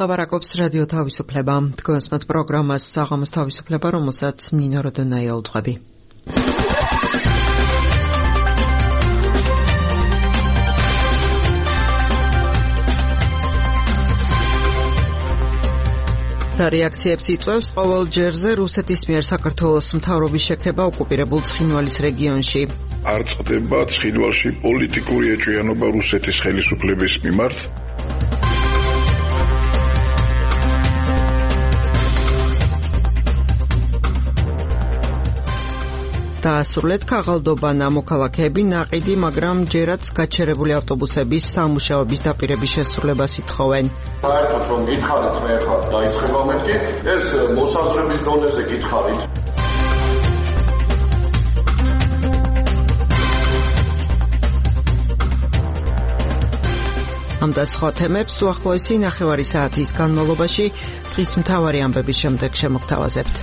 ლაპარაკობს რადიო თავისუფლება. თქვენს პროგრამას საღამოს თავისუფლება, რომელსაც ნინო როდონაია უძღვები. რა რეაქციებს იწვევს ყოველ ჯერზე რუსეთის მიერ საქართველოს მთავრობის შექება ოკუპირებულ ცხინვალის რეგიონში? არ წყდება ცხინვალში პოლიტიკური ეჭვიანობა რუსეთის ხელისუფლების მიმართ. დაასრულეთ ქაღალდობანა მოქალაქეები ნაყიდი, მაგრამ ჯერაც გაჩერებული ავტობუსების სამუშაოების დაპირების შესრულებას ითხოვენ. საერთოდ რომ გითხარით მე ხარ დაიწყება მეთქი, ეს მოსაზრების დონეზე გითხარით. ამ და სხვა თემებს უახლოესი ნახევარი საათის განმავლობაში დღის მთავარი ამბების შემდეგ შემოგთავაზებთ.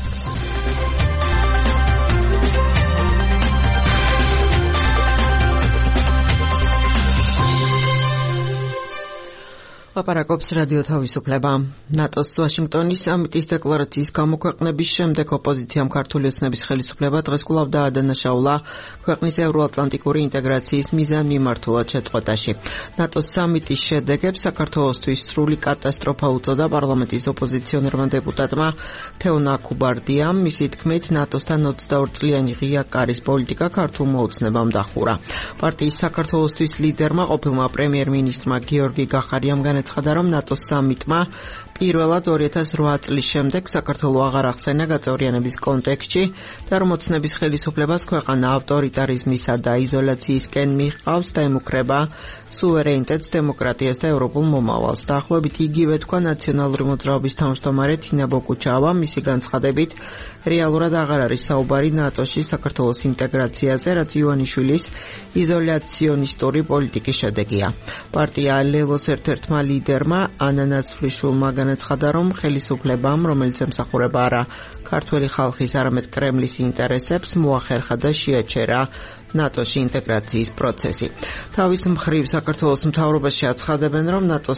ლაპარაკობს რადიო თავისუფლება. ნატოს ვაშინგტონის სამიტის დეკლარაციის გამოქვეყნების შემდეგ ოპოზიციამ ქართული ოცნების ხელისუფლება დღეს კვლავ დაადანაშაულა ქვეყნის ევროატლანტიკური ინტეგრაციის მიზანმიმართულად შეწყვეტაში. ნატოს სამიტის შედეგებს საქართველოსთვის სრული კატასტროფა უწოდა პარლამენტის ოპოზიციონერმა დეპუტატმა თეონა ქუბარდიამ. მისი თქმით, ნატოსთან 22 წლიანი ღია კარის პოლიტიკა ქართულმა ოცნებამ დახურა. პარტიის საქართველოსთვის ლიდერმა ყოფილმა პრემიერ-მინისტრმა გიორგი გახარიამ განაცხადა, რომ ნატოს სამიტმა პირველად 2008 წლის შემდეგ საქართველოს აღარ ახსენა გაწევრიანების კონტექსტში და რომ ოცნების ხელისუფლებას ქვეყანა ავტორიტარიზმისა და იზოლაციისკენ მიჰყავს და ემუქრება სუვერენიტეტს, დემოკრატიას და ევროპულ მომავალს. დაახლოებით იგივე თქვა ნაციონალური მოძრაობის თავმჯდომარე თინა ბოკუჩავა. მისი განცხადებით, რეალურად აღარ არის საუბარი ნატოში საქართველოს ინტეგრაციაზე, რაც ივანიშვილის იზოლაციონისტური პოლიტიკის შედეგია. პარტია ლელოს ერთ-ერთმა ლიდერმა ანა ნაცვლიშვილმა განაცხადა, რომ ხელისუფლებამ, რომელიც ემსახურება არა ქართველი ხალხის, არამედ კრემლის ინტერესებს, მოახერხა და შეაჩერა ნატოში ინტეგრაციის პროცესი. თავის მხრივ საქართველოს მთავრობაში აცხადებენ, რომ ნატოს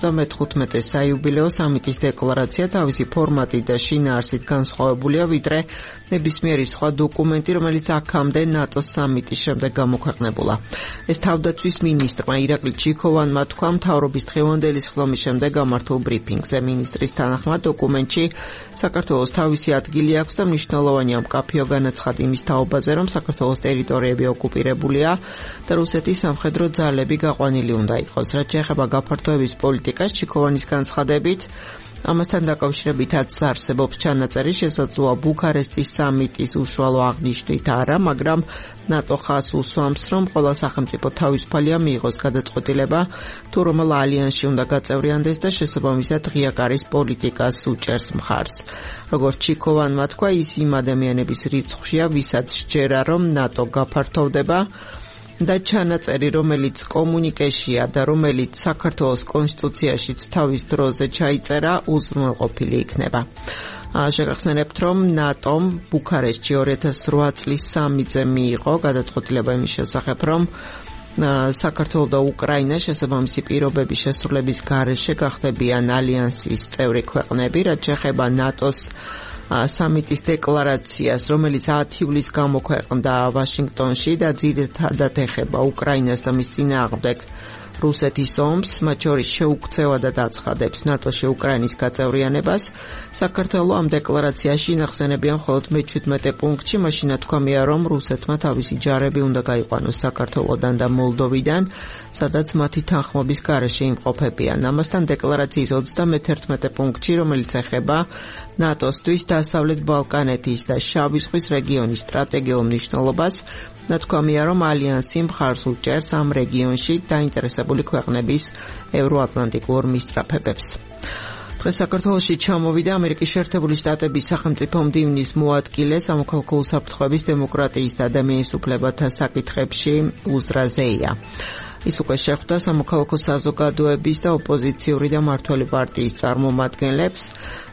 75 საიუბილეო სამიტის დეკლარაცია თავისი ფორმატით და შინაარსით განსხვავებულია ვიდრე ნებისმიერი სხვა დოკუმენტი, რომელიც აქამდე ნატოს სამიტის შემდეგ გამოქვეყნებულა. ეს თავდაცვის მინისტრმა ირაკლი ჩიქოვანმა თქვა მთავრობის დღევანდელი სხდომის შემდეგ გამართულ ბრიფინგზე. მინისტრის თანახმად დოკუმენტში საქართველოს თავისი ადგილი აქვს და მნიშვნელოვანია მკაფიო განაცხადი იმის თაობაზე, რომ საქართველოს ტერიტორიები ოკუპირებულია და რუსეთის სამხედრო ძალები გაყვანილი უნდა იყოს. რაც შეეხება გაფართოების პოლიტიკას, ჩიქოვანის განცხადებით, ამასთან დაკავშირებითაც არსებობს ჩანაწერი, შესაძლოა ბუქარესტის სამიტის უშუალო აღნიშვნით არა, მაგრამ ნატო ხაზს უსვამს, რომ ყველა სახელმწიფო თავისუფალია მიიღოს გადაწყვეტილება, თუ რომელ ალიანსში უნდა გაწევრიანდეს და შესაბამისად ღია კარის პოლიტიკას უჭერს მხარს. როგორც ჩიქოვანმა თქვა, ის იმ ადამიანების რიცხვშია, ვისაც სჯერა, რომ ნატო გაფართოვდება და ჩანაწერი, რომელიც კომუნიკეშია და რომელიც საქართველოს კონსტიტუციაშიც თავის დროზე ჩაიწერა, უზრუნველყოფილი იქნება. შეგახსენებთ, რომ ნატომ ბუქარესტში 2008 წლის სამიტზე მიიღო გადაწყვეტილება იმის შესახებ, რომ საქართველო და უკრაინა შესაბამისი პირობების შესრულების გარეშე გახდებიან ალიანსის წევრი ქვეყნები, რაც შეეხება ნატოს სამიტის დეკლარაციას, რომელიც 10 ივლისს გამოქვეყნდა ვაშინგტონში და ძირითადად ეხება უკრაინას და მის წინააღმდეგ რუსეთის ომს, მათ შორის შეუქცევა და დაცხადებს ნატოში უკრაინის გაწევრიანებას. საქართველოს ამ დეკლარაციაში ინახსენებიან მხოლოდ მე-17 პუნქტში, მაშინ თქვამია, რომ რუსეთმა თავისი ჯარები უნდა გაიყვანოს საქართველოდან და მოლდოვიდან, სადაც მათი თანხმობის გარეშე იმყოფებიან. ამასთან დეკლარაციის 31 პუნქტში, რომელიც ეხება ნატოსთვის დასავლეთ ბალკანეთის და შავი ზღვის რეგიონის სტრატეგიულ მნიშვნელობას, ნათქვამია, რომ ალიანსი მხარს უჭერს ამ რეგიონში დაინტერესებული ქვეყნების ევროატლანტიკურ მისწრაფებებს. დღეს საქართველოში ჩამოვიდა ამერიკის შეერთებული შტატების სახელმწიფო მდივნის მოადგილე სამოქალაქო უსაფრთხოების, დემოკრატიის და ადამიანის უფლებათა საკითხებში უზრა ზეია. ის უკვე შეხვდა სამოქალაქო საზოგადოების და ოპოზიციური და მმართველი პარტიის წარმომადგენლებს.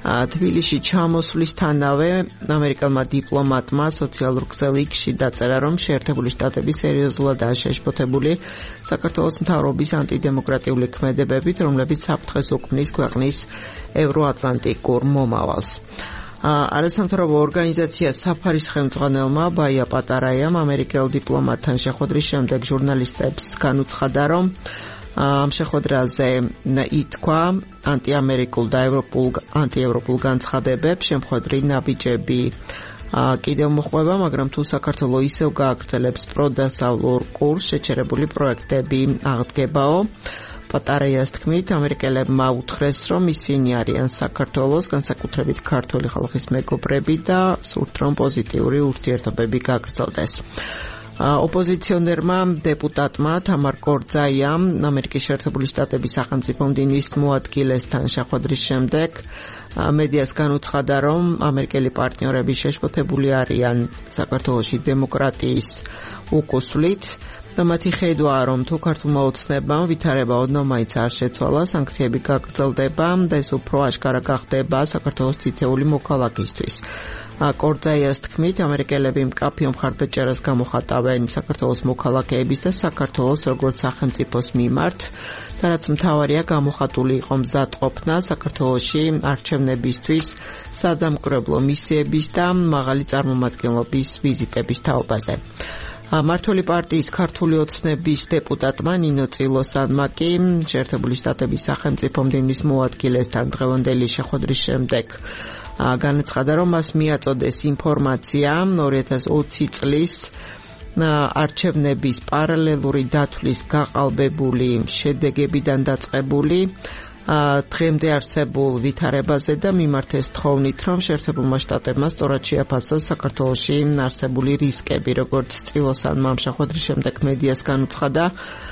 თბილისში ჩამოსვლისთანავე ამერიკელმა დიპლომატმა სოციალურ ქსელ X-ში დაწერა, რომ შეერთებული შტატები სერიოზულადაა შეშფოთებული საქართველოს მთავრობის ანტიდემოკრატიული ქმედებებით, რომლებიც საფრთხეს უქმნის ქვეყნის ევროატლანტიკურ მომავალს. არასამთავრობო ორგანიზაცია საფარის ხელმძღვანელმა ბაია პატარაიამ ამერიკელ დიპლომატთან შეხვედრის შემდეგ ჟურნალისტებს განუცხადა, რომ ამ შეხვედრაზე ითქვა ანტიამერიკულ და ანტიევროპულ განცხადებებს შემხვედრი ნაბიჯები კიდევ მოხვება, მაგრამ თუ საქართველოს ისევ გააგრძელებს პროდასავლურ კურსს, შეჩერებული პროექტები აღდგებაო. პატარაიას თქმით, ამერიკელებმა უთხრეს, რომ ისინი არიან საქართველოს, განსაკუთრებით ქართული ხალხის მეგობრები და სურთ, რომ პოზიტიური ურთიერთობები გაგრძელდეს. ოპოზიციონერმა დეპუტატმა თამარ კორძაიამ ამერიკის შეერთებული შტატების სახელმწიფო მდივნის მოადგილესთან შეხვედრის შემდეგ მედიას განუცხადა, რომ ამერიკელი პარტნიორები შეშფოთებული არიან საქართველოში დემოკრატიის უკუსვლით და მათი ხედვაა, რომ თუ ქართულმა ოცნებამ ვითარება ოდნავ მაინც არ შეცვალა, სანქციები გაგრძელდება და ეს უფრო აშკარა გახდება საქართველოს თითეული მოქალაქისთვის. კორძაიას თქმით, ამერიკელები მკაფიო მხარდაჭერას გამოხატავენ საქართველოს მოქალაქეების და საქართველოს როგორც სახელმწიფოს მიმართ და რაც მთავარია, გამოხატული იყო მზადყოფნა საქართველოში არჩევნებისთვის, სადამკვირვებლო მისიების და მაღალი წარმომადგენლობის ვიზიტების თაობაზე. მმართველი პარტიის ქართული ოცნების დეპუტატმა ნინო წილოსანმა კი შეერთებული შტატების სახელმწიფო მდივნის მოადგილესთან დღევანდელი შეხვედრის შემდეგ განაცხადა, რომ მას მიაწოდეს ინფორმაცია 2020 წლის არჩევნების პარალელური დათვლის გაყალბებული შედეგებიდან დაწყებული დღემდე არსებულ ვითარებაზე და მიმართეს თხოვნით, რომ შეერთებულმა შტატებმა სწორად შეაფასოს საქართველოში არსებული რისკები, როგორც წილოსანმა ამ შეხვედრის შემდეგ მედიას განუცხადა.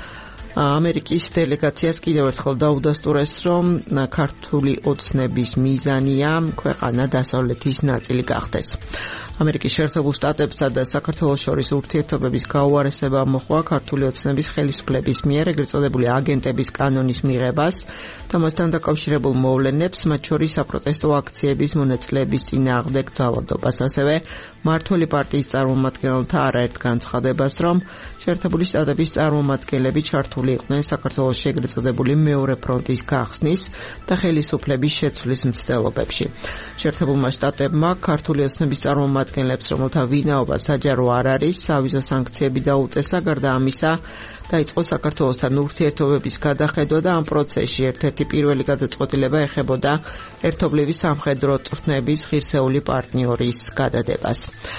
ამერიკის დელეგაციას კიდევ ერთხელ დაუდასტურეს, რომ ქართული ოცნების მიზანია ქვეყანა დასავლეთის ნაწილი გახდეს. ამერიკის შეერთებულ შტატებსა და საქართველოს შორის ურთიერთობების გაუარესება მოჰყვა ქართული ოცნების ხელისუფლების მიერ ეგრეთ წოდებული აგენტების კანონის მიღებას და მასთან დაკავშირებულ მოვლენებს, მათ შორის საპროტესტო აქციების მონაწილეების წინააღმდეგ ძალადობას, ასევე მმართველი პარტიის წარმომადგენელთა არაერთ განცხადებას, რომ შეერთებული შტატების წარმომადგენლები ჩართული იყვნენ საქართველოში ეგრეთ წოდებული მეორე ფრონტის გახსნის და ხელისუფლების შეცვლის მცდელობებში. შეერთებულმა შტატებმა ქართული ოცნების წარმომადგენლებს, რომელთა ვინაობა საჯარო არ არის, სავიზო სანქციები დაუწესა, გარდა ამისა დაიწყო საქართველოსთან ურთიერთობების გადახედვა და ამ პროცესში ერთ-ერთი პირველი გადაწყვეტილება ეხებოდა ერთობლივი სამხედრო წვრთნების ღირსეული პარტნიორის გადადებას.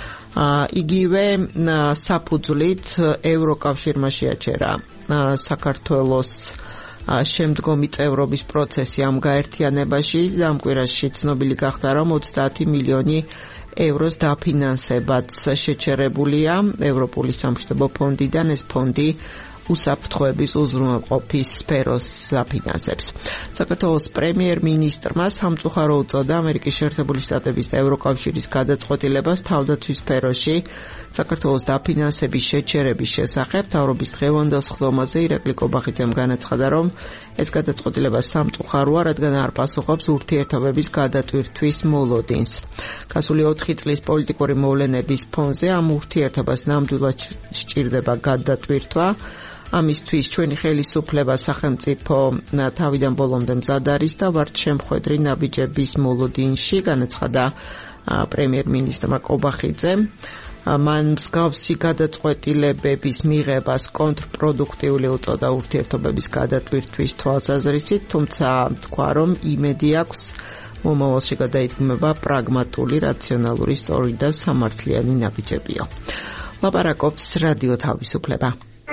იგივე საფუძვლით ევროკავშირმა შეაჩერა საქართველოს შემდგომი წევრობის პროცესი ამ გაერთიანებაში და ამ კვირაში ცნობილი გახდა, რომ 30 მილიონი ევროს დაფინანსებაც შეჩერებულია ევროპული სამშვიდობო ფონდიდან. ეს ფონდი უსაფრთხოების უზრუნველყოფის სფეროს აფინანსებს. საქართველოს პრემიერ-მინისტრმა სამწუხარო უწოდა ამერიკის შეერთებული შტატების და ევროკავშირის გადაწყვეტილებას თავდაცვის სფეროში საქართველოს დაფინანსების შეჩერების შესახებ. მთავრობის დღევანდელ სხდომაზე ირაკლი კობახიძემ განაცხადა, რომ ეს გადაწყვეტილება სამწუხაროა, რადგან არ პასუხობს ურთიერთობების გადატვირთვის მოლოდინს. გასული 4 წლის პოლიტიკური მოვლენების ფონზე ამ ურთიერთობას ნამდვილად სჭირდება გადატვირთვა. ამისთვის ჩვენი ხელისუფლება სახელმწიფო თავიდან ბოლომდე მზად არის და ვართ შემხვედრი ნაბიჯების მოლოდინში, განაცხადა პრემიერ-მინისტრმა კობახიძემ. მან მსგავსი გადაწყვეტილებების მიღებას კონტრპროდუქტიული უწოდა ურთიერთობების გადატვირთვის თვალსაზრისით, თუმცა თქვა, რომ იმედი აქვს მომავალში გადაიდგმება პრაგმატული, რაციონალური, სწორი და სამართლიანი ნაბიჯებიო. ლაპარაკობს რადიო თავისუფლება.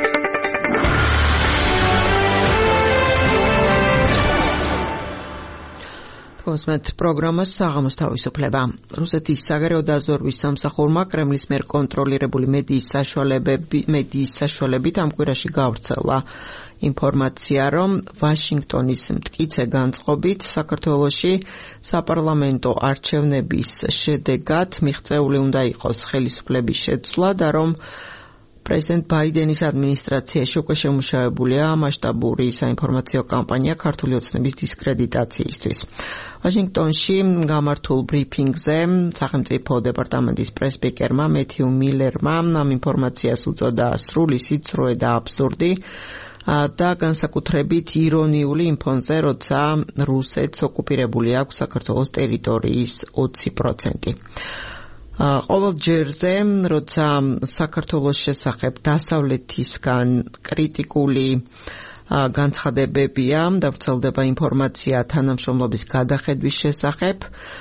მოსმენთ პროგრამას საღამოს თავისუფლება. რუსეთის საგარეო დაზვერვის სამსახურმა კრემლის მიერ კონტროლირებული მედიის საშუალებით ამ კვირაში გავრცელა ინფორმაცია, რომ ვაშინგტონის მტკიცე განწყობით საქართველოში საპარლამენტო არჩევნების შედეგად მიღწეული უნდა იყოს ხელისუფლების შეცვლა და რომ პრეზიდენტ ბაიდენის ადმინისტრაციაში უკვე შემუშავებულია მასშტაბური საინფორმაციო კამპანია ქართული ოცნების დისკრედიტაციისთვის. ვაშინგტონში გამართულ ბრიფინგზე სახელმწიფო დეპარტამენტის პრესპიკერმა მეთიუ მილერმა ამ ინფორმაციას უწოდა სრული სიცრუე და აბსურდი და განსაკუთრებით ირონიული იმ ფონზე, როცა რუსეთს ოკუპირებული აქვს საქართველოს ტერიტორიის 20%. ყოველ ჯერზე, როცა საქართველოს შესახებ დასავლეთისგან კრიტიკული განცხადებებია და ვრცელდება ინფორმაცია თანამშრომლობის გადახედვის შესახებ,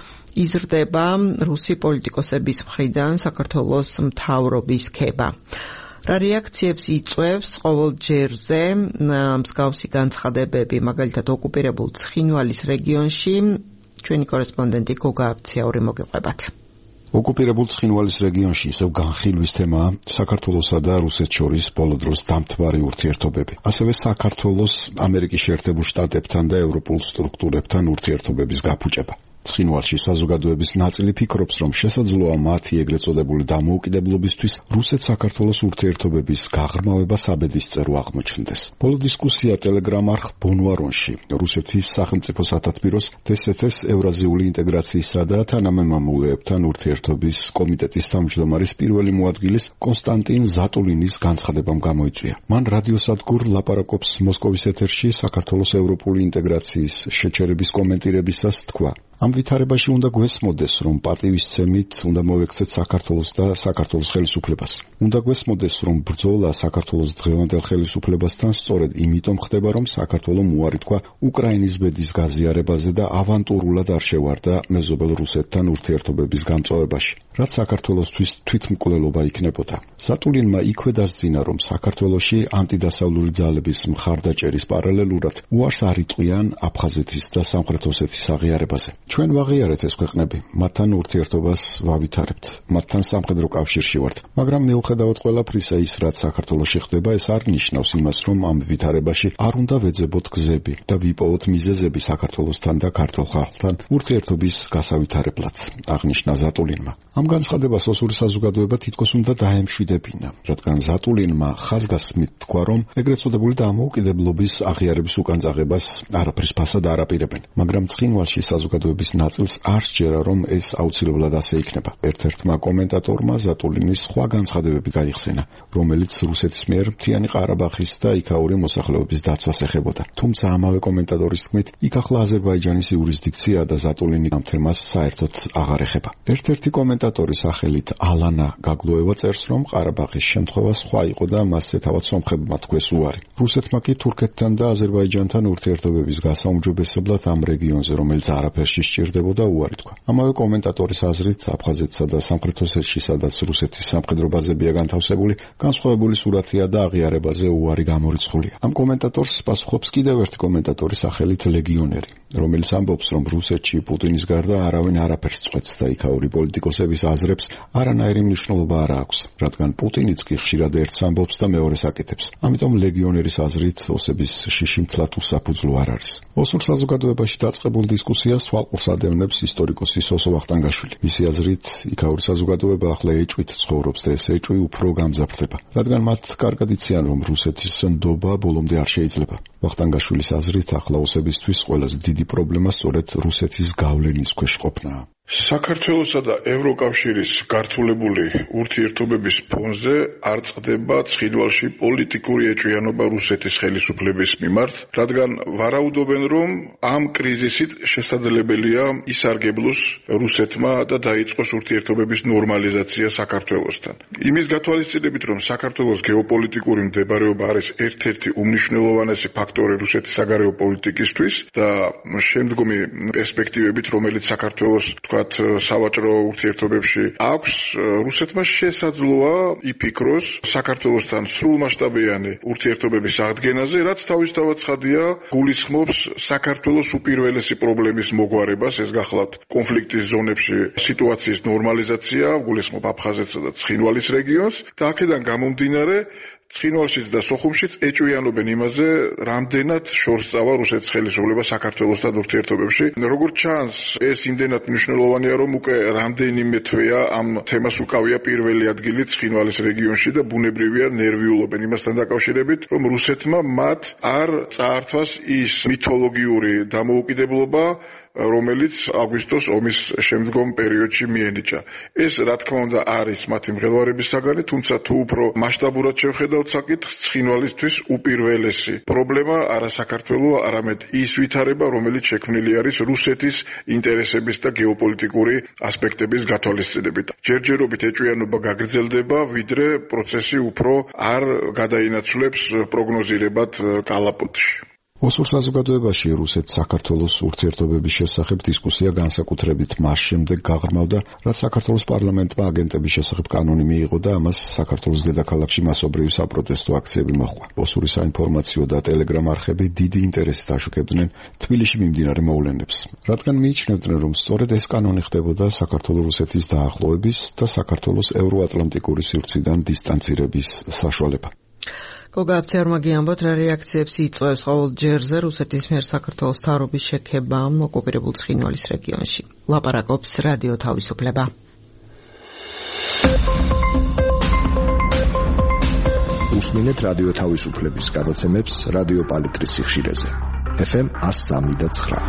იზრდება რუსი პოლიტიკოსების მხრიდან საქართველოს მთავრობის ქება. რა რეაქციებს იწვევს ყოველ ჯერზე მსგავსი განცხადებები, მაგალითად ოკუპირებულ ცხინვალის რეგიონში, ჩვენი კორესპონდენტი გოგა აბციური მოგიყვებათ. ოკუპირებულ ცხინვალის რეგიონში ისევ განხილვის თემაა საქართველოსა და რუსეთს შორის ბოლო დროს დამთვარი ურთიერთობები. ასევე საქართველოს ამერიკის შეერთებულ შტატებთან და ევროპულ სტრუქტურებთან ურთიერთობების გაფუჭება. ცხინვალში საზოგადოების ნაწილი ფიქრობს, რომ შესაძლოა მათი ეგრეთ წოდებული დამოუკიდებლობისთვის რუსეთ-საქართველოს ურთიერთობების გაღრმავება საბედისწერო აღმოჩნდეს. ბოლო დისკუსია ტელეგრამ არხ ბონვარონში რუსეთის სახელმწიფო სათათბიროს დსთ-ს ევრაზიული ინტეგრაციისა და თანამემამულეებთან ურთიერთობის კომიტეტის თავმჯდომარის პირველი მოადგილის კონსტანტინ ზატულინის განცხადებამ გამოიწვია. მან რადიოსადგურ ლაპარაკობს მოსკოვის ეთერში საქართველოს ევროპული ინტეგრაციის შეჩერების კომენტირებისას თქვა: ამ ვითარებაში უნდა გვესმოდეს, რომ პატივისცემით უნდა მოვექცეთ საქართველოს და საქართველოს ხელისუფლებას. უნდა გვესმოდეს, რომ ბრძოლა საქართველოს დღევანდელ ხელისუფლებასთან სწორედ იმიტომ ხდება, რომ საქართველო უარი თქვა უკრაინის ბედის გაზიარებაზე და ავანტურულად არ შევარდა მეზობელ რუსეთთან ურთიერთობების გამწვავებაში, რაც საქართველოსთვის თვითმკვლელობა იქნებოდა. ზატულინმა იქვე დასძინა, რომ საქართველოში ანტიდასავლური ძალების მხარდაჭერის პარალელურად უარს არ იტყვიან აფხაზეთის და სამხრეთ ოსეთის აღიარებაზე. ჩვენ ვაღიარეთ ეს ქვეყნები, მათთან ურთიერთობას ვავითარებთ, მათთან სამხედრო კავშირში ვართ, მაგრამ მიუხედავად ყველაფრისა ის, რაც საქართველოში ხდება, ეს არ ნიშნავს იმას, რომ ამ ვითარებაში არ უნდა ვეძებოთ გზები და ვიპოვოთ მიზეზები საქართველოსთან და ქართულ ხალხთან ურთიერთობის გასავითარებლად, აღნიშნა ზატულინმა. ამ განცხადებას ოსური საზოგადოება თითქოს უნდა დაემშვიდებინა, რადგან ზატულინმა ხაზგასმით თქვა, რომ ეგრეთ წოდებული დამოუკიდებლობის აღიარების უკანწაღებას არაფრის ფასად არ აპირებენ, მაგრამ ცხინვალში საზოგადოების ნაწილს არ სჯერა, რომ ეს აუცილებლად ასე იქნება. ერთ-ერთმა კომენტატორმა ზატულინის სხვა განცხადებები გაიხსენა, რომელიც რუსეთის მიერ მთიანი ყარაბაღის და იქაური მოსახლეობის დაცვას ეხებოდა. თუმცა ამავე კომენტატორის თქმით, იქ ახლა აზერბაიჯანის იურისდიქცია და ზატულინი ამ თემას საერთოდ აღარ ეხება. ერთ-ერთი კომენტატორი სახელით ალანა გაგლოევა წერს, რომ ყარაბაღის შემთხვევა სხვა იყო და მასზე თავად სომხებმა თქვეს უარი. რუსეთმა კი თურქეთთან და აზერბაიჯანთან ურთიერთობების გასაუმჯობესებლად ამ რეგიონზე, რომელიც არაფერში სჭირდებოდა, უარი თქვა. ამავე კომენტატორის აზრით, აფხაზეთსა და სამხრეთ ოსეთში, სადაც რუსეთის სამხედრო ბაზებია განთავსებული, განსხვავებული სურათია და აღიარებაზე უარი გამორიცხულია. ამ კომენტატორს პასუხობს კიდევ ერთი კომენტატორი სახელით ლეგიონერი, რომელიც ამბობს, რომ რუსეთში პუტინის გარდა არავინ არაფერს წყვეტს და იქაური პოლიტიკოსების აზრებს არანაირი მნიშვნელობა არ აქვს, რადგან პუტინიც კი ხშირად ერთს ამბობს და მეორეს აკეთებს. ამიტომ ლეგიონერის აზრით ოსების შიში მთლად უსაფუძვლო არ არის. ოსურ საზოგადოებაში დაწყებულ დისკუსიას თვალყურს ადევნებს ისტორიკოსი სოსო ვახტანგაშვილი. მისი აზრით, იქაური საზოგადოება ახლა ეჭვით ცხოვრობს და ეს ეჭვი უფრო გამძაფრდება, რადგან მათ კარგად იციან, რომ რუსეთის ნდობა ბოლომდე არ შეიძლება. ვახტანგაშვილის აზრით, ახლა ოსებისთვის ყველაზე დიდი პრობლემა სწორედ რუსეთის გავლენის ქვეშ ყოფნაა. საქართველოსა და ევროკავშირის გართულებული ურთიერთობების ფონზე არ წყდება ცხინვალში პოლიტიკური ეჭვიანობა რუსეთის ხელისუფლების მიმართ, რადგან ვარაუდობენ, რომ ამ კრიზისით შესაძლებელია ისარგებლოს რუსეთმა და დაიწყოს ურთიერთობების ნორმალიზაცია საქართველოსთან. იმის გათვალისწინებით, რომ საქართველოს გეოპოლიტიკური მდებარეობა არის ერთ-ერთი უმნიშვნელოვანესი ფაქტორი რუსეთის საგარეო პოლიტიკისთვის და შემდგომი პერსპექტივებით, რომელიც საქართველოს სავაჭრო ურთიერთობებში აქვს, რუსეთმა შესაძლოა იფიქროს საქართველოსთან სრულმასშტაბიანი ურთიერთობების აღდგენაზე, რაც თავისთავად ცხადია გულისხმობს საქართველოს უპირველესი პრობლემის მოგვარებას, ეს გახლავთ კონფლიქტის ზონებში სიტუაციის ნორმალიზაცია, გულისხმობ აფხაზეთსა და ცხინვალის რეგიონს და აქედან გამომდინარე ცხინვალშიც და სოხუმშიც ეჭვიანობენ იმაზე, რამდენად შორს წავა რუსეთის ხელისუფლება საქართველოსთან ურთიერთობებში. როგორც ჩანს, ეს იმდენად მნიშვნელოვანია, რომ უკვე რამდენიმე თვეა ამ თემას უკავია პირველი ადგილი ცხინვალის რეგიონში და ბუნებრივია ნერვიულობენ იმასთან დაკავშირებით, რომ რუსეთმა მათ არ წაართვას ის მითოლოგიური დამოუკიდებლობა, რომელიც აგვისტოს ომის შემდგომ პერიოდში მიენიჭა. ეს რა თქმა უნდა არის მათი მღელვარების საგანი, თუმცა თუ უფრო მასშტაბურად შევხედავთ საკითხს, ცხინვალისთვის უპირველესი პრობლემა არა საქართველოა, არამედ ის ვითარება, რომელიც შექმნილი არის რუსეთის ინტერესების და გეოპოლიტიკური ასპექტების გათვალისწინებით. ჯერჯერობით ეჭვიანობა გაგრძელდება, ვიდრე პროცესი უფრო არ გადაინაცვლებს პროგნოზირებად კალაპოტში. ოსურ საზოგადოებაში რუსეთ-საქართველოს ურთიერთობების შესახებ დისკუსია განსაკუთრებით მას შემდეგ გაღრმავდა, რაც საქართველოს პარლამენტმა აგენტების შესახებ კანონი მიიღო და ამას საქართველოს დედაქალაქში მასობრივი საპროტესტო აქციები მოჰყვა. ოსური საინფორმაციო და ტელეგრამ არხები დიდი ინტერესით აშუქებდნენ თბილისში მიმდინარე მოვლენებს, რადგან მიიჩნევდნენ, რომ სწორედ ეს კანონი ხდებოდა საქართველოს-რუსეთის დაახლოების და საქართველოს ევროატლანტიკური სივრციდან დისტანცირების საშუალება. გოგა აფციარმა გიამბოთ, რა რეაქციებს იწვევს ყოველ ჯერზე რუსეთის მიერ საქართველოს თავრობის შექება ოკუპირებულ ცხინვალის რეგიონში. ლაპარაკობს რადიო თავისუფლება. უსმინეთ რადიო თავისუფლების გადაცემებს რადიო პალიტრის სიხშირეზე. FM 103.9.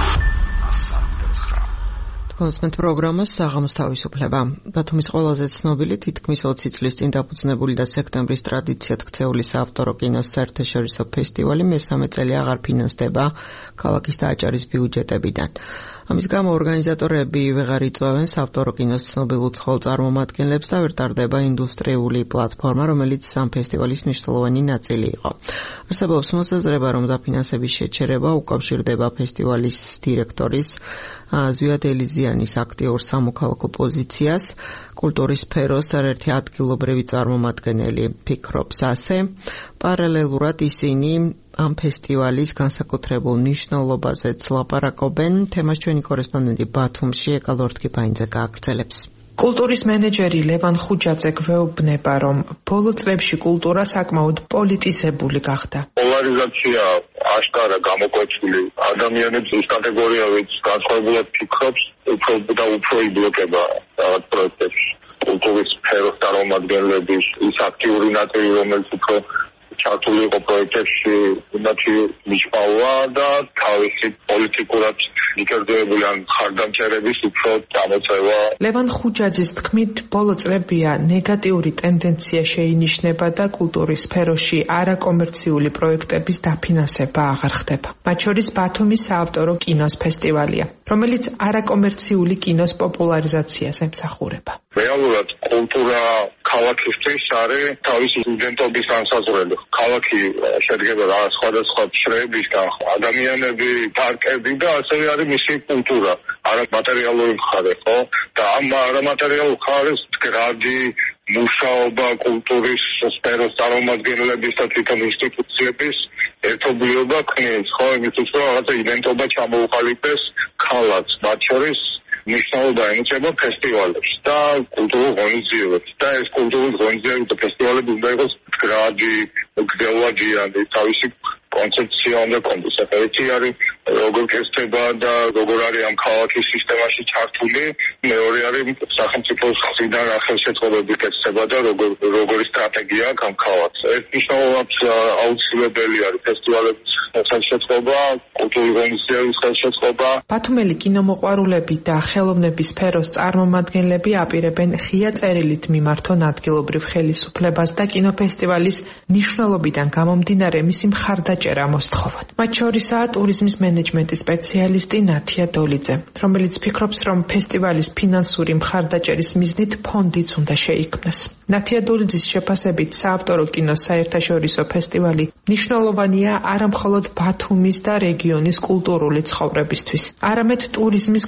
კონსმენტ პროგრამას საღამოს თავისუფლება. ბათუმის ყველაზე ცნობილი თითქმის 20 წლის წინ დაფუძნებული და სექტემბრის ტრადიციად ქცეული საავტორო კინოს საერთაშორისო ფესტივალი მესამე წელი აღარ ფინანსდება ქალაქის დააჭარის ბიუჯეტებიდან. ამის გამო ორგანიზატორები ვეღარ იწვევენ საავტორო კინოს ცნობილ უცხოელ წარმომადგენლებს და ვერ ტარდება ინდუსტრიული პლატფორმა, რომელიც ამ ფესტივალის მნიშვნელოვანი ნაწილი იყო. არსებობს მოსაზრება, რომ დაფინანსების შეჩერება უკავშირდება ფესტივალის დირექტორის ზვიად ელიზიანის აქტიურ სამოქალაქო პოზიციას, კულტურის სფეროს ერთ-ერთი ადგილობრივი წარმომადგენელი ფიქრობს ასე. პარალელურად ისინი ამ ფესტივალის განსაკუთრებულ მნიშვნელობაზეც ლაპარაკობენ. თემას ჩვენი კორესპონდენტი ბათუმში ეკალორთკიფაინძე გააგრძელებს. კულტურის მენეჯერი ლევან ხუჯაძე გვეუბნება, რომ ბოლო წლებში კულტურა საკმაოდ პოლიტიზებული გახდა. პოლარიზაცია აშკარა გამოკვეთილი ადამიანებს ის კატეგორია, ვინც განსხვავებულად ფიქრობს, უფრო და უფრო იბლოკება რაღაც პროექტებში. კულტურის სფეროს წარმომადგენლების ის აქტიური ნაწილი, რომელიც უფრო ჩართული იყო პროექტებში, იმათი მიშპავა და თავისი პოლიტიკურად იკერდებული ან ხარდამჭერების უფრო დამოწევა. ლევან ხუჯაძის თქმით, ბოლო წლებია ნეგატიური ტენდენცია შეინიშნება და კულტურის სფეროში არაკომერციული პროექტების დაფინანსება აღარ ხდება. მათ შორის ბათუმის საავტორო კინოს ფესტივალია, რომელიც არაკომერციული კინოს პოპულარიზაციას ემსახურება. რეალურად კულტურა ქალაქისთვის არის თავისი იდენტობის განსაზღვრელი. ქალაქი შედგება რაღაც სხვადასხვა შრეებისგან, ადამიანები, პარკები და ასევე არის მისი კულტურა, არამატერიალური მხარე, ხო? და ამ არამატერიალურ მხარეს გრადი, მუშაობა, კულტურის სფეროს წარმომადგენლების და თვითონ ინსტიტუციების ერთობლიობა ქმნის, ხო? იმისთვის რომ რაღაცა იდენტობა ჩამოუყალიბდეს ქალაქს, მათ შორის მნიშვნელობა ენიჭება ფესტივალებს და კულტურულ ღონისძიებებს. და ეს კულტურული ღონისძიებები და ფესტივალები უნდა იყოს გრადი, გრძელვადიანი, თავისი კონცეფცია უნდა კონდეს. ერთი არის როგორ კეთდება და როგორ არის ამ ქალაქის სისტემაში ჩართული, მეორე არის სახელმწიფოს მხრიდან ხელშეწყობები კეთდება და როგორი სტრატეგია აქვს ამ ქალაქს. ეს მნიშვნელოვნად აუცილებელი არის ფესტივალების ხელშეწყობა, კულტურული ღონისძიებების ხელშეწყობა. ბათუმელი კინომოყვარულები და ხელოვნების სფეროს წარმომადგენლები აპირებენ ღია წერილით მიმართონ ადგილობრივ ხელისუფლებას და კინოფესტივალის მნიშვნელობიდან გამომდინარე მისი მხარდაჭერა მოსთხოვონ. მათ შორისაა ტურიზმის მენეჯმენტის სპეციალისტი ნათია დოლიძე, რომელიც ფიქრობს, რომ ფესტივალის ფინანსური მხარდაჭერის მიზნით ფონდიც უნდა შეიქმნას. ნათია დოლიძის შეფასებით საავტორო კინოს საერთაშორისო ფესტივალი მნიშვნელოვანია არა მხოლოდ ბათუმის და რეგიონის კულტურული ცხოვრებისთვის, არამედ ტურიზმის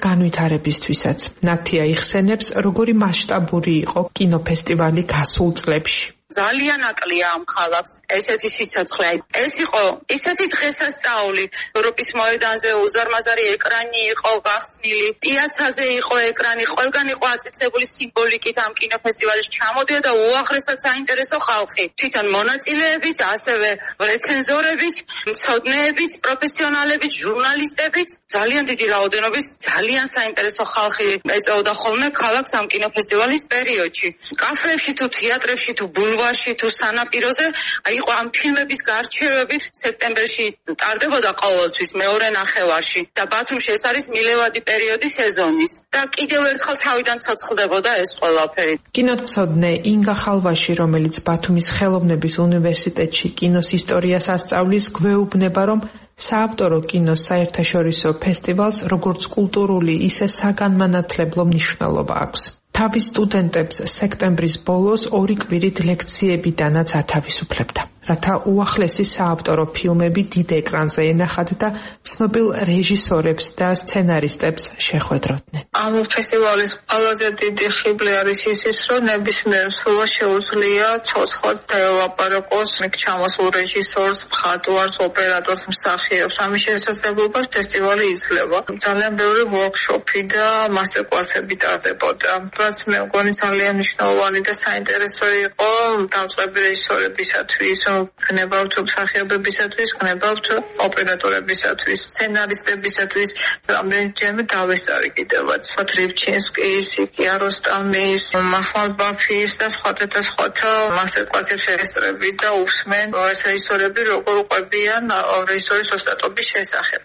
განვითარებისთვისაც. ნათია იხსენებს, როგორი მასშტაბური იყო კინოფესტივალი გასულ წლებში. ძალიან აკლია ამ ქალაქს ესეთი სიცოცხლე. ეს იყო ისეთი დღესასწაული, ევროპის მოედანზე უზარმაზარი ეკრანი იყო გახსნილი, პიაცაზე იყო ეკრანი, ყველგან იყო აწესებული სიმბოლიკით ამ კინოფესტივალის ჩამოდიოდა უაღრესად საინტერესო ხალხი. თვითონ მონაწილეებით, ასევე რეცენზორებით, მცოდნეებით, პროფესიონალებით, ჟურნალისტებით, ძალიან დიდი რაოდენობით ძალიან საინტერესო ხალხი ეწეოდა ხოლმე ქალაქს ამ კინოფესტივალის პერიოდში. კაფეებში თუ თეატრებში თუ ბულვარში თუ სანაპიროზე იყო ამ ფილმების გარჩევები. სექტემბერში ტარდებოდა ყოველთვის მეორე ნახევარში და ბათუმში ეს არის მილევადი პერიოდი სეზონის და კიდევ ერთხელ თავიდან ცოცხლდებოდა ეს ყველაფერი. კინომცოდნე ინგა ხალვაში, რომელიც ბათუმის ხელოვნების უნივერსიტეტში კინოს ისტორიას ასწავლის, გვეუბნება, რომ საავტორო კინოს საერთაშორისო ფესტივალს როგორც კულტურული, ისე საგანმანათლებლო მნიშვნელობა აქვს. თავის სტუდენტებს სექტემბრის ბოლოს 2 კვირით ლექციებიდანაც ათავისუფლებდა, რათა უახლესი საავტორო ფილმები დიდ ეკრანზე ენახათ და ცნობილ რეჟისორებს და სცენარისტებს შეხვედროდნენ. ამ ფესტივალის ყველაზე დიდი ხიბლი არის ის, რომ ნებისმიერ სულას შეუძლია ცოცხლად დაელაპარაკოს იქ ჩამოსულ რეჟისორს, მხატვარს, ოპერატორს, მსახიობს. ამის შესაძლებლობას ფესტივალი იძლევა. ძალიან ბევრი ვორქშოპი და მასტერკლასები ტარდებოდა. მე მგონი ძალიან მნიშვნელოვანი და საინტერესო იყო დავწყები რეჟისორებისათვის, გნებავთ მსახიობებისათვის, გნებავთ ოპერატორებისათვის, სცენარისტებისათვის. რამდენჯერმე დავესწარი კიდევაც რივჩინსკის, იაროსტამის, მაჰმად ბაფის და სხვათა მასტერკლასებს შეესწრები და უსმენ ეს რეჟისორები როგორ უყვებიან რეჟისორის ოსტატობის შესახებ.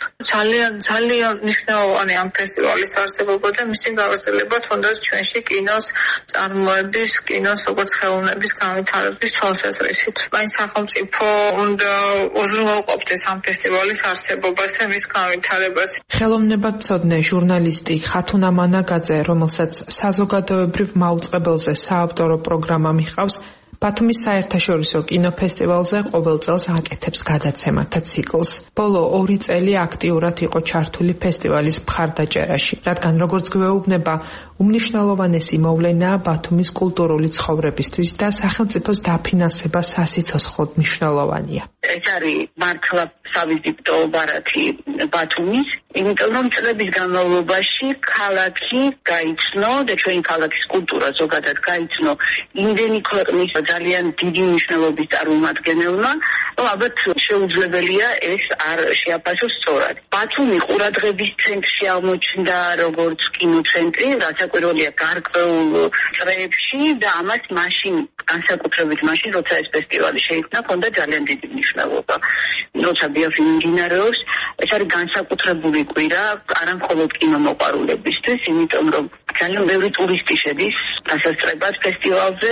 ძალიან მნიშვნელოვანი ამ ფესტივალის არსებობა და მისი გაგრძელება თუნდაც ჩვენში კინოს წარმოების, კინოს როგორც ხელოვნების განვითარების თვალსაზრისით. მაინც სახელმწიფო უნდა უზრუნველყოფდეს ამ ფესტივალის არსებობას და მის განვითარებას. ხელოვნებაცოდნე ჟურნალისტი ხათუნა მანაგაძე, რომელსაც საზოგადოებრივ მაუწყებელზე საავტორო პროგრამა მიჰყავს, ბათუმის საერთაშორისო კინოფესტივალზე ყოველ წელს აკეთებს გადაცემათა ციკლს. ბოლო 2 წელი აქტიურად იყო ჩართული ფესტივალის მხარდაჭერაში, რადგან როგორც გვეუბნება, უმნიშვნელოვანესი მოვლენაა ბათუმის კულტურული ცხოვრებისთვის და სახელმწიფოს დაფინანსება სასიცოცხლოდ მნიშვნელოვანია. ეს არის მართლა სავიზიტო ბარათი ბათუმის, იმიტომ რომ წლების განმავლობაში ქალაქი გაიცნო და ჩვენი ქალაქის კულტურა ზოგადად გაიცნო იმდენი ქვეყნის ძალიან დიდი მნიშვნელობის წარმომადგენელმა, რომ ალბათ შეუძლებელია ეს არ შეაფასოს სწორად. ბათუმი ყურადღების ცენტრში აღმოჩნდა როგორც კინოცენტრი, რასაკვირველია გარკვეულ წრეებში და ამას მაშინ განსაკუთრებით მაშინ, როცა ეს ფესტივალი შეიქმნა, ჰქონდა ძალიან დიდი მნიშვნელობა. როცა ბიოფილმი მიმდინარეობს, ეს არის განსაკუთრებული კვირა არა მხოლოდ კინომოყვარულებისთვის, იმიტომ რომ ძალიან ბევრი ტურისტი შედის დასასწრებად ფესტივალზე,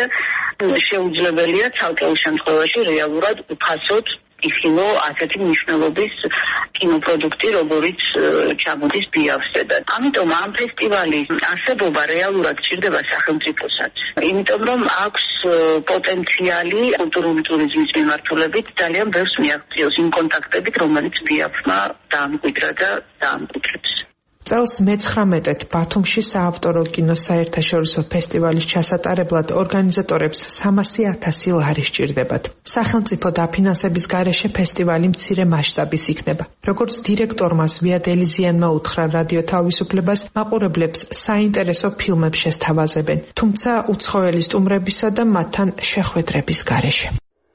შეუძლებელია ცალკეულ შემთხვევაში რეალურად უფასოდ იხილო ასეთი მნიშვნელობის კინოპროდუქტი, როგორიც ჩამოდის ბიავსზე. ამიტომ ამ ფესტივალის არსებობა რეალურად ჭირდება სახელმწიფოსაც. იმიტომ რომ აქვს პოტენციალი კულტურული ტურიზმის მიმართულებით ძალიან ბევრს მიაღწიოს იმ კონტაქტებით, რომელიც ბიავსმა დაამკვიდრა და დაამკვიდრებს. წელს მე-19-ით ბათუმში საავტორო კინოს საერთაშორისო ფესტივალის ჩასატარებლად ორგანიზატორებს 300,000 ლარი სჭირდებათ. სახელმწიფო დაფინანსების გარეშე ფესტივალი მცირე მასშტაბის იქნება. როგორც დირექტორმა ზვიად ელიზიანმა უთხრა რადიო თავისუფლებას, მაყურებლებს საინტერესო ფილმებს შესთავაზებენ, თუმცა უცხოელი სტუმრებისა და მათთან შეხვედრების გარეშე.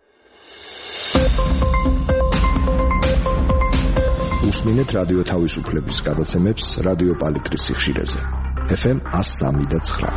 უსმინეთ რადიო თავისუფლების გადაცემებს რადიო პალიტრის სიხშირეზე. FM 103.9.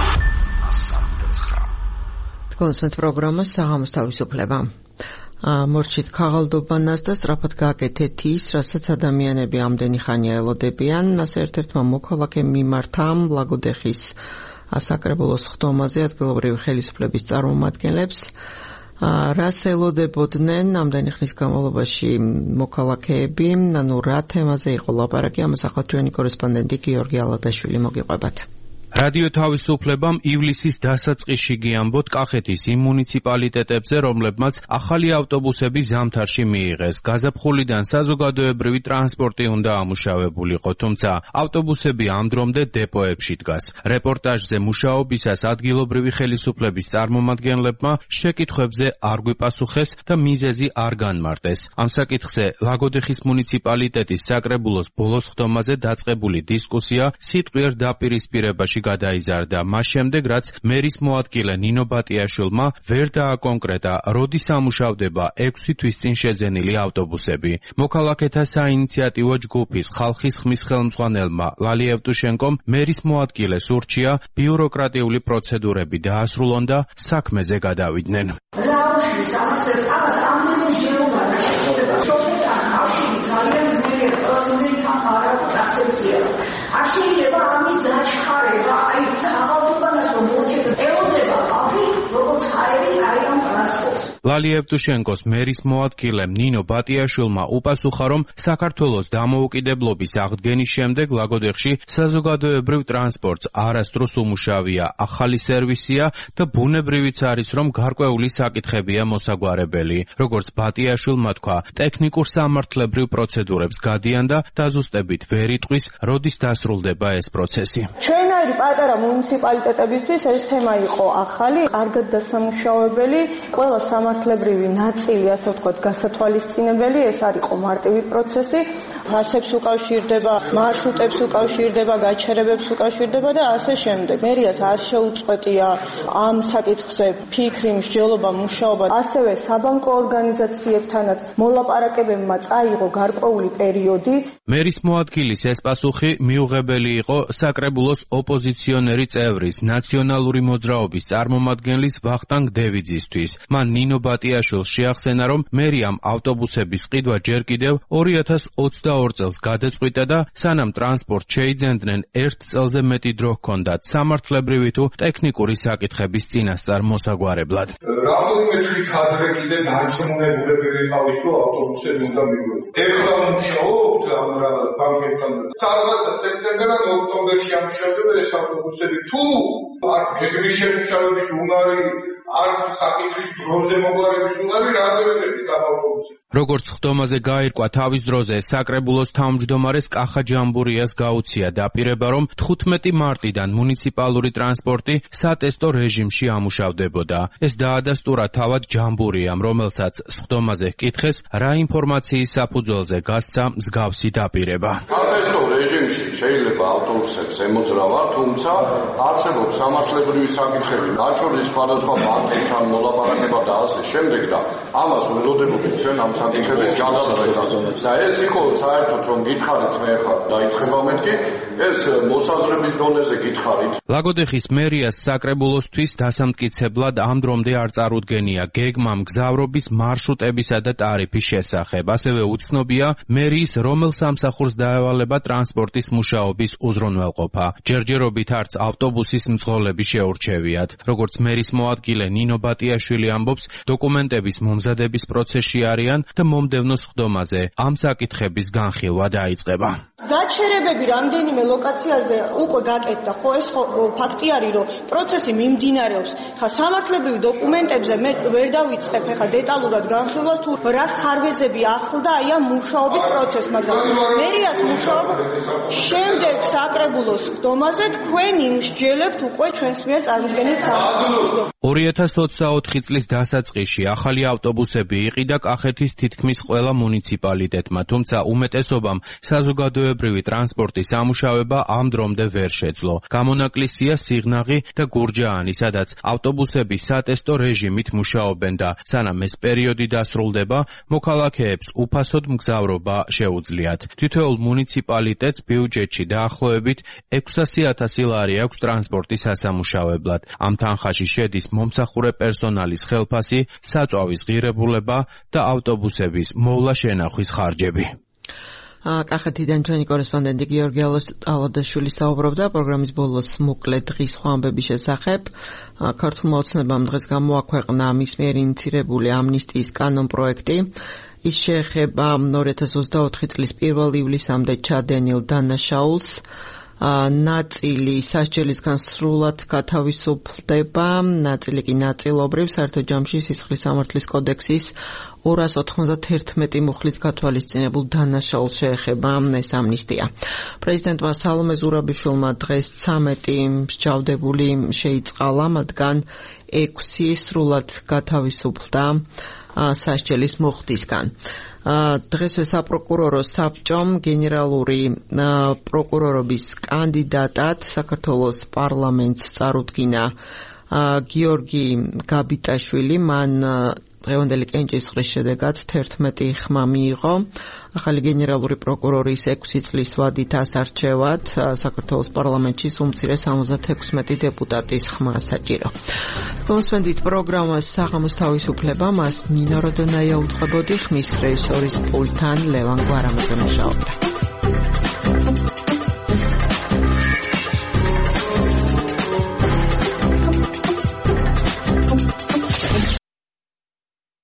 კონსერტ პროგრამა საღამოს თავისუფლება. მორჩით ქაღალდობანას და სწრაფად გააკეთეთ ის, რასაც ადამიანები ამდენი ხანია ელოდებიან. ასე ერთ-ერთმა მოქალაქემ მიმართა ლაგოდეხის საკრებულოს ხდომაზე ადგილობრივი ხელისუფლების წარმომადგენლებს. რას ელოდებოდნენ ამდენი ხნის განმავლობაში მოქალაქეები, რა თემაზე იყო ლაპარაკი, ამას ახლა ჩვენი კორესპონდენტი გიორგი ალადაშვილი მოგიყვებათ. რადიო თავისუფლებამ ივლისის დასაწყისში გიამბოთ კახეთის იმ მუნიციპალიტეტებზე, რომლებმაც ახალი ავტობუსები ზამთარში მიიღეს. გაზაფხულიდან საზოგადოებრივი ტრანსპორტი უნდა ამუშავებულიყო, თუმცა ავტობუსები ამ დრომდე დეპოებში დგას. რეპორტაჟზე მუშაობისას ადგილობრივი ხელისუფლების წარმომადგენლებმა შეკითხვებზე არ გვიპასუხეს და მიზეზი არ განმარტეს. ამ საკითხზე ლაგოდეხის მუნიციპალიტეტის საკრებულოს ბოლოს ხდომაზე დაწყებული დისკუსია სიტყვიერ დაპირისპირებაში გადაიზარდა. მას შემდეგ, რაც მერის მოადგილე ნინო ბატიაშვილმა ვერ დააკონკრეტა, როდის ამუშავდება 6 თვის წინ შეძენილი ავტობუსები. მოქალაქეთა საინიციატივო ჯგუფის ხალხის ხმის ხელმძღვანელმა ლალი ევტუშენკომ მერის მოადგილეს ურჩია ბიუროკრატიული პროცედურები დაასრულონ და საქმეზე გადავიდნენ. ლალი ევტუშენკოს მერის მოადგილემ ნინო ბატიაშვილმა უპასუხა, რომ საქართველოს დამოუკიდებლობის აღდგენის შემდეგ ლაგოდეხში საზოგადოებრივ ტრანსპორტს არასდროს უმუშავია, ახალი სერვისია და ბუნებრივიც არის, რომ გარკვეული საკითხებია მოსაგვარებელი. როგორც ბატიაშვილმა თქვა, ტექნიკურ სამართლებრივ პროცედურებს გადიან და დაზუსტებით ვერ იტყვის, როდის დასრულდება ეს პროცესი. ჩვენაირი პატარა მუნიციპალიტეტებისთვის ეს თემა იყო ახალი, კარგად დასამუშავებელი, ყველა სამართლებრივი ნაწილი, ასე ვთქვათ, გასათვალისწინებელი, ეს არ იყო მარტივი პროცესი, ფასებს უკავშირდება, მარშრუტებს უკავშირდება, გაჩერებებს უკავშირდება და ასე შემდეგ. მერიას არ შეუწყვეტია ამ საკითხზე ფიქრი, მსჯელობა, მუშაობა, ასევე საბანკო ორგანიზაციებთანაც მოლაპარაკებებმა წაიღო გარკვეული პერიოდი. მერის მოადგილის ეს პასუხი მიუღებელი იყო საკრებულოს ოპოზიციონერი წევრის, ნაციონალური მოძრაობის წარმომადგენლის ვახტანგ დევიძისთვის. მან ნინო ბატიაშვილს შეახსენა, რომ მერიამ ავტობუსების ყიდვა ჯერ კიდევ 2022 წელს გადაწყვიტა და სანამ ტრანსპორტ შეიძენდნენ 1 წელზე მეტი დრო ჰქონდათ სამართლებრივი თუ ტექნიკური საკითხების წინასწარ მოსაგვარებლად. რამდენიმე თვით ადრე კიდე დარწმუნებულები ვიყავით, რომ ავტობუსები უნდა მიგვიყვანოს. ეხლა მუშაობთ ამ ბანკებთან. საერთოდ სექტემბერიდან ოქტომბერში ამუშავდება ეს ავტობუსები. თუ არ გეგმის შემუშავების უნარი არ საკითხის დროზე მოგვარების უნარი რაზე ვერებით ამ ავტობუსებს. როგორც ხდომაზე გაირკვა თავის დროზე საკრებულოს თავმჯდომარეს კახა ჯამბურიას გაუცია დაპირება, რომ 15 მარტიდან მუნიციპალური ტრანსპორტი სატესტო რეჟიმში ამუშავდებოდა. ეს დაადასტურა თავად ჯამბურიამ, რომელსაც ხდომაზე ჰკითხეს, რა ინფორმაციის საფუძველზე გასცა მსგავსი დაპირება. სატესტო რეჟიმში შეიძლება ავტობუსებს ემოძრავა, თუმცა არსებობს სამართლებრივი საკითხები, რაც შორის სხვადასხვა ბანკებთან მოლაპარაკება და ასე შემდეგ და ამას ველოდებოდი ჩვენ ამ საკითხების გადაწყვეტა. და ეს იყო საერთოდ რომ გითხარით მე ხა დაიწყება მეთქი, ეს მოსაზრების დონეზე გითხარით. ლაგოდეხის მერიას საკრებულოსთვის დასამტკიცებლად ამ დრომდე არ წარუდგენია გეგმა მგზავრობის მარშრუტებისა და ტარიფის შესახებ. ასევე უცნობია მერიის რომელ სამსახურს დაევალება ტრანსპორტის მუშაობის უზრუნველყოფა. ჯერჯერობით არც ავტობუსის მძღოლები შეურჩევიათ. როგორც მერის მოადგილე ნინო ბატიაშვილი ამბობს, დოკუმენტების მომზადების პროცესში არიან და მომდევნო ხდომაზე ამ საკითხების განხილვა დაიწყება. გაჩერებები რამდენიმე ლოკაციაზე უკვე გაკეთდა, ხო ეს ფაქტი არის, რომ პროცესი მიმდინარეობს. ხა სამართლებრივი დოკუმენტებზე მე ვერ დავიწყებ ხა დეტალურად განხილვას, თუ რა ხარვეზები ახლდა აი ამ მუშაობის პროცესს, მაგრამ მერიას მუშაობა შემდეგ საკრებულოს ხდომაზე თქვენ იმსჯელებთ უკვე ჩვენს მიერ წარმოდგენილ სამართლებრივ 2024 წლის დასაწყისში ახალი ავტობუსები იყიდა კახეთის თითქმის ყველა მუნიციპალიტეტმა, თუმცა უმეტესობამ საზოგადოებრივი ტრანსპორტის ამუშავება ამ დრომდე ვერ შეძლო. გამონაკლისია სიღნაღი და გურჯაანი, სადაც ავტობუსები სატესტო რეჟიმით მუშაობენ და სანამ ეს პერიოდი დასრულდება, მოქალაქეებს უფასოდ მგზავრობა შეუძლიათ. თითოეულ მუნიციპალიტეტს ბიუჯეტში დაახლოებით 600,000 ლარი აქვს ტრანსპორტის ასამუშავებლად. ამ თანხაში შედის მომსახურე პერსონალის ხელფასი, საწვავის ღირებულება და ავტობუსების მოვლა-შენახვის ხარჯები. კახეთიდან ჩვენი კორესპონდენტი გიორგი ალოდაშვილი საუბრობდა პროგრამის ბოლოს მოკლე დღის ხვამბების შესახებ. ქართულმა ოცნებამ დღეს გამოაქვეყნა მის მიერ ინიცირებული ამნისტიის კანონპროექტი. ის შეეხება 2024 წლის 1 ივლისამდე ჩადენილ დანაშაულს. ნაწილი სასჯელისგან სრულად გათავისუფლდება, ნაწილი კი ნაწილობრივ საერთო ჯამში სისხლის სამართლის კოდექსის 291 მუხლით გათვალისწინებულ დანაშაულს შეეხება ეს ამნისტია. პრეზიდენტმა სალომე ზურაბიშვილმა დღეს 13 მსჯავრდებული შეიწყალა, მათგან 6 სრულად გათავისუფლდა სასჯელის მუხტისგან. დღესვე საპროკურორო საბჭომ გენერალური პროკურორობის კანდიდატად საქართველოს პარლამენტს წარუდგინა გიორგი გაბიტაშვილი, მან დღევანდელი კენჭისყრის შედეგად 11 ხმა მიიღო. ახალი გენერალური პროკურორის 6 წლის ვადით ასარჩევად საქართველოს პარლამენტში უმცირე 76 დეპუტატის ხმა საჭირო. გონსვენდით პროგრამას საღამოს თავისუფლება, მას ნინო როდონაია უძღვებოდი, ხმის რეჟისორის პულტთან ლევან გვარამაძე მუშაობდა.